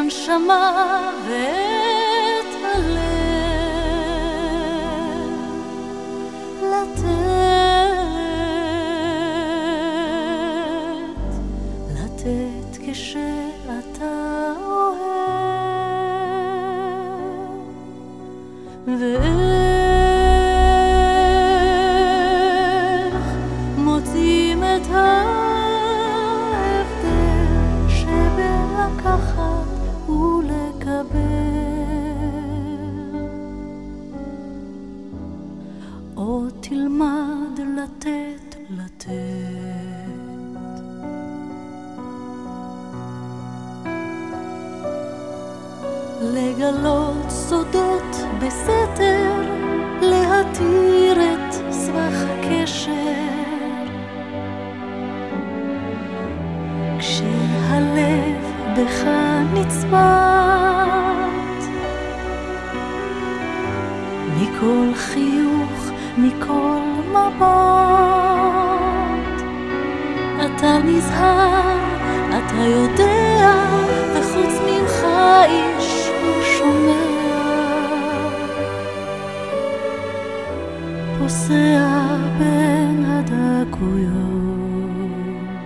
הנשמה ואת הלב, לתת כשאתה אוהב, ואיך מוצאים את ההבדל שבין לקחת ולקבל, או תלמד לתת לגלות סודות בסתר, להתיר את סבך הקשר, כשהלב בך נצמד, מכל חיוך, מכל מבט, אתה נזהר, אתה יודע, וחוץ ממך איש לא שומע, פוסע בין הדקויות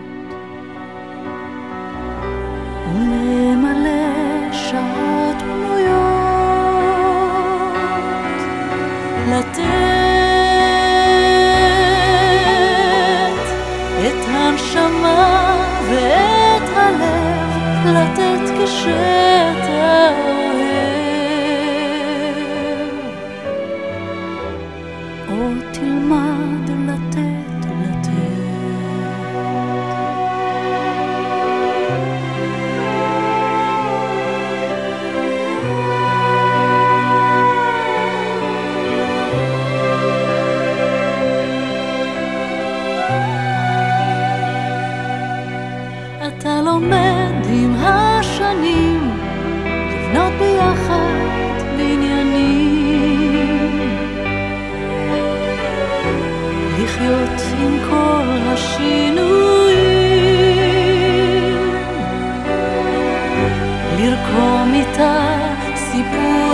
וממלא שעות פנויות, לתת את הנשמה ואת הלב, לתת כשאתה אוהב, או תלמד לתת אתה לומד עם השנים לבנות ביחד בניינים, לחיות עם כל השינויים, לרקום איתה סיפור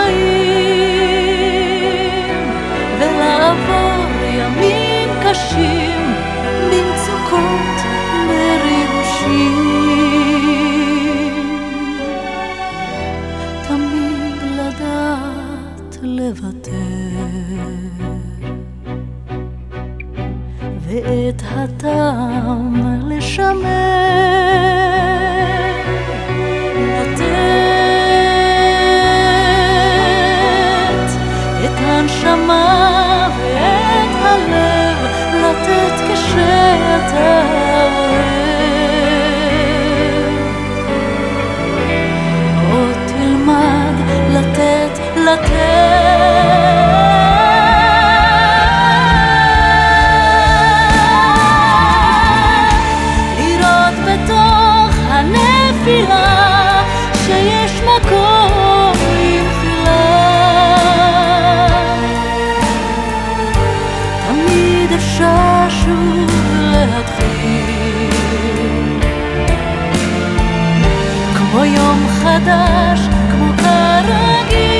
חיים, ולעבור ימים קשים במצוקות תמיד לדעת לוותר, ואת הטעם לשמר, לתת את הנשמה ואת הלב, לתת כשאתה לראות בתוך הנפילה שיש מקום למחילה, תמיד אפשר שוב להתחיל, כמו יום חדש, כמו כרגיל,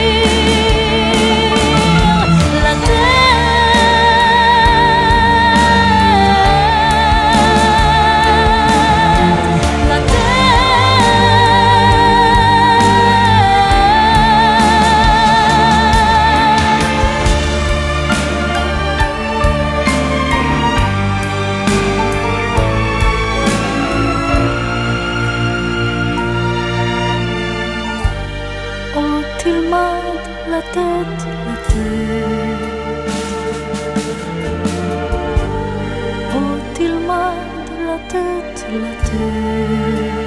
תלמד לתת או תלמד לתת